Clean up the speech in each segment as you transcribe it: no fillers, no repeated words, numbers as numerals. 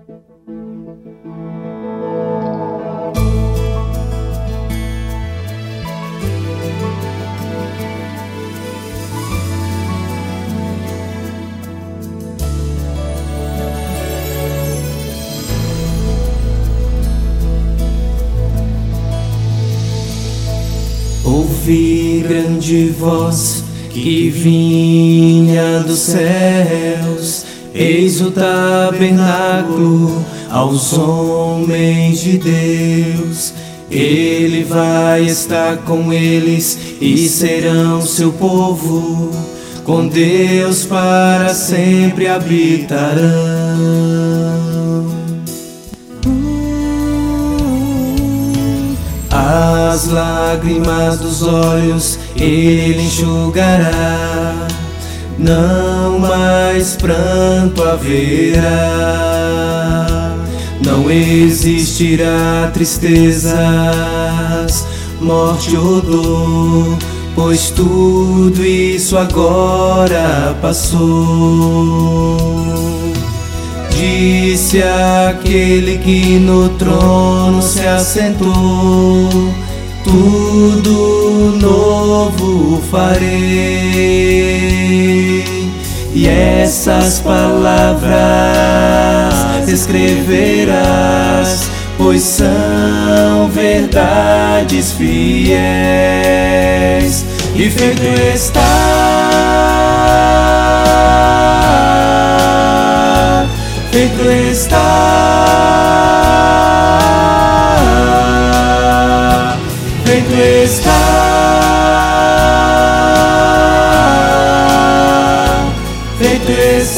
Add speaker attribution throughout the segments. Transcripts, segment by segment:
Speaker 1: Ouvi grande voz que vinha dos céus, eis o tabernáculo aos homens de Deus. Ele vai estar com eles e serão seu povo, com Deus para sempre habitarão. As lágrimas dos olhos Ele enxugará, não mais pranto haverá, não existirá tristezas, morte ou dor, pois tudo isso agora passou. Disse aquele que no trono se assentou: tudo novo farei. E essas palavras escreverás, pois são verdades fiéis. E feito está, feito está, feito está, feito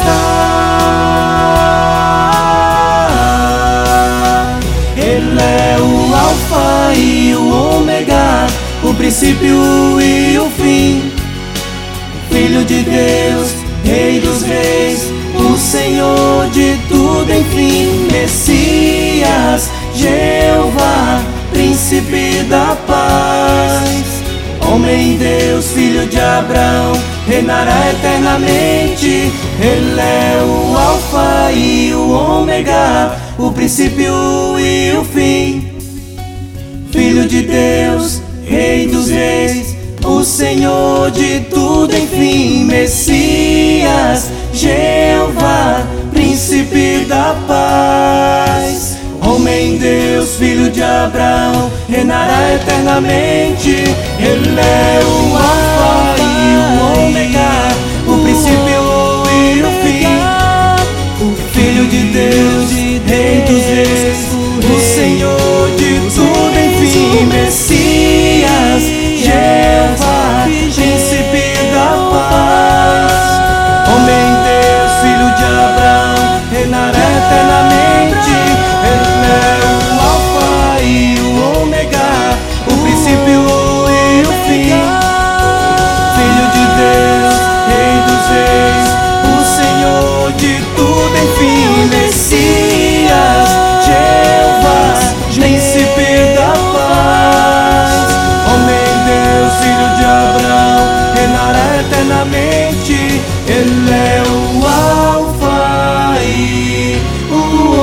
Speaker 1: está. Ele é o Alfa e o Ômega, o princípio e o fim, Filho de Deus, Rei dos Reis, o Senhor de tudo, enfim, Messias, Jeová, Príncipe da paz, homem Deus, filho de Abraão, reinará eternamente. Ele é o Alfa e o Ômega, o princípio e o fim, Filho de Deus, Rei dos Reis, o Senhor de tudo, enfim, Messias, Jeová, Príncipe da paz, homem Deus, filho de Abraão, reinará eternamente. Ele é o Alfa e o Ômega, o princípio e o fim, o Filho de Deus, Rei dos Reis, o Senhor de tudo, enfim, Messias, Jeová, Príncipe da paz, homem Deus, filho de Abraão, reinará eternamente. Ele é o Alfa e o Ômega, o princípio e o fim, Filho de Deus, Rei dos Reis, o Senhor de tudo, enfim, Messias, Jeová, Príncipe da paz, homem Deus, filho de Abraão, reinará eternamente. Ele é o Alfa e o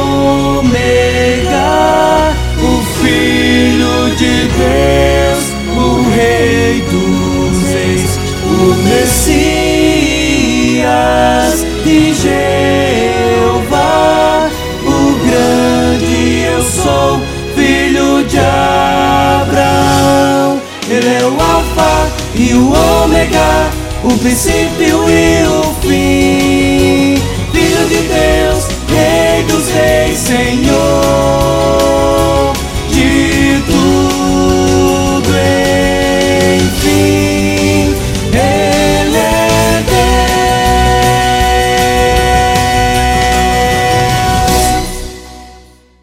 Speaker 1: Ômega, o Filho de Deus, o Rei dos Reis, o Messias e Jeová, o grande eu sou, Filho de Abraão. Ele é o Alfa e o Ômega, o princípio e o fim, Filho de Deus, Rei dos Reis, Senhor